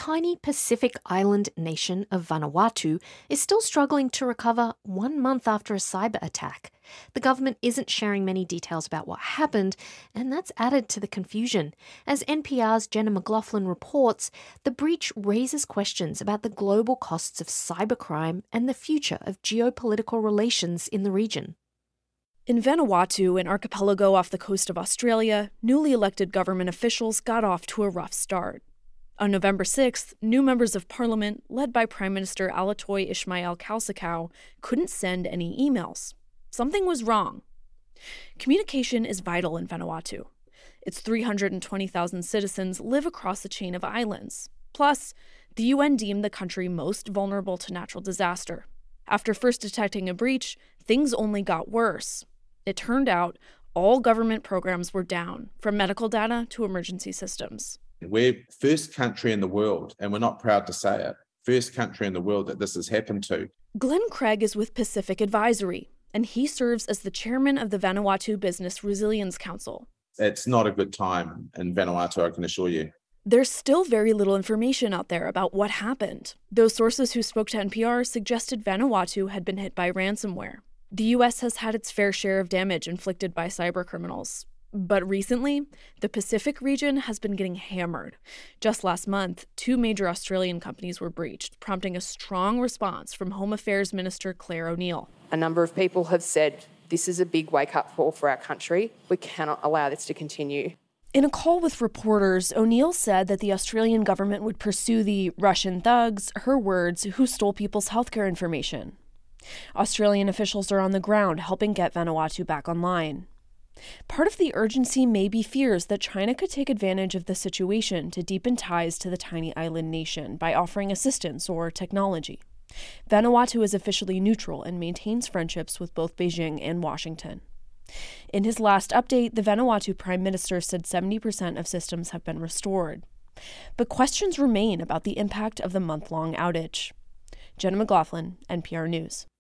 tiny Pacific island nation of Vanuatu is still struggling to recover 1 month after a cyber attack. The government isn't sharing many details about what happened, and that's added to the confusion. As NPR's Jenna McLaughlin reports, the breach raises questions about the global costs of cybercrime and the future of geopolitical relations in the region. In Vanuatu, an archipelago off the coast of Australia, newly elected government officials got off to a rough start. On November 6th, new members of parliament, led by Prime Minister Alatoy Ismail Kalsakau, couldn't send any emails. Something was wrong. Communication is vital in Vanuatu. Its 320,000 citizens live across a chain of islands. Plus, the UN deemed the country most vulnerable to natural disaster. After first detecting a breach, things only got worse. It turned out all government programs were down, from medical data to emergency systems. We're first country in the world, and we're not proud to say it, first country in the world that this has happened to. Glenn Craig is with Pacific Advisory, and he serves as the chairman of the Vanuatu Business Resilience Council. It's not a good time in Vanuatu, I can assure you. There's still very little information out there about what happened. Those sources who spoke to NPR suggested Vanuatu had been hit by ransomware. The U.S. has had its fair share of damage inflicted by cybercriminals. But recently, the Pacific region has been getting hammered. Just last month, 2 major Australian companies were breached, prompting a strong response from Home Affairs Minister Claire O'Neill. A number of people have said, this is a big wake-up call for our country. We cannot allow this to continue. In a call with reporters, O'Neill said that the Australian government would pursue the Russian thugs, her words, who stole people's healthcare information. Australian officials are on the ground helping get Vanuatu back online. Part of the urgency may be fears that China could take advantage of the situation to deepen ties to the tiny island nation by offering assistance or technology. Vanuatu is officially neutral and maintains friendships with both Beijing and Washington. In his last update, the Vanuatu Prime Minister said 70% of systems have been restored. But questions remain about the impact of the month-long outage. Jenna McLaughlin, NPR News.